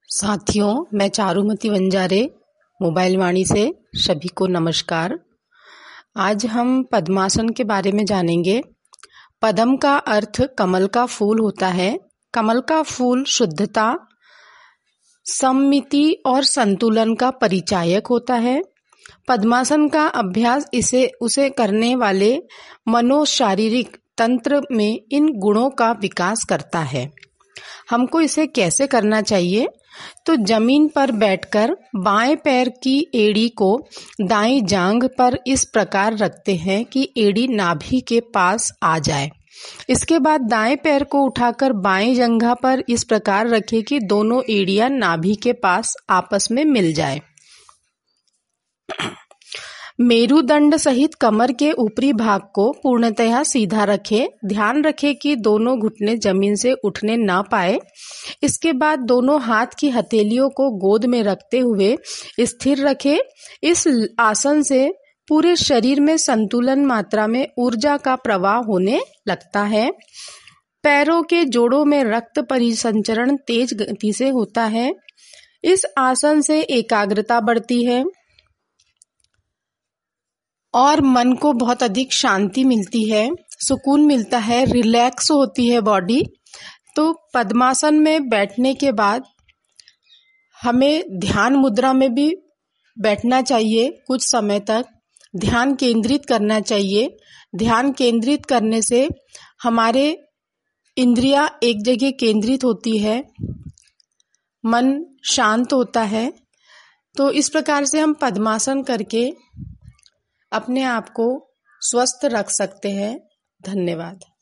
साथियों, मैं चारुमती वंजारे मोबाइल वाणी से सभी को नमस्कार। आज हम पद्मासन के बारे में जानेंगे। पद्म का अर्थ कमल का फूल होता है। कमल का फूल शुद्धता, सममिति और संतुलन का परिचायक होता है। पद्मासन का अभ्यास उसे करने वाले मनोशारीरिक तंत्र में इन गुणों का विकास करता है। हमको इसे कैसे करना चाहिए? तो जमीन पर बैठकर बाएं पैर की एड़ी को दाईं जांघ पर इस प्रकार रखते हैं कि एड़ी नाभि के पास आ जाए। इसके बाद दाएं पैर को उठाकर बाएं जंघा पर इस प्रकार रखें कि दोनों एड़ियां नाभि के पास आपस में मिल जाए। मेरुदंड सहित कमर के ऊपरी भाग को पूर्णतः सीधा रखें। ध्यान रखें कि दोनों घुटने जमीन से उठने ना पाए। इसके बाद दोनों हाथ की हथेलियों को गोद में रखते हुए स्थिर रखें। इस आसन से पूरे शरीर में संतुलन मात्रा में ऊर्जा का प्रवाह होने लगता है। पैरों के जोड़ों में रक्त परिसंचरण तेज गति से होता है। इस आसन से एकाग्रता बढ़ती है और मन को बहुत अधिक शांति मिलती है, सुकून मिलता है, रिलैक्स होती है बॉडी। तो पद्मासन में बैठने के बाद हमें ध्यान मुद्रा में भी बैठना चाहिए। कुछ समय तक ध्यान केंद्रित करना चाहिए। ध्यान केंद्रित करने से हमारे इंद्रियां एक जगह केंद्रित होती है, मन शांत होता है। तो इस प्रकार से हम पद्मासन करके अपने आप को स्वस्थ रख सकते हैं। धन्यवाद।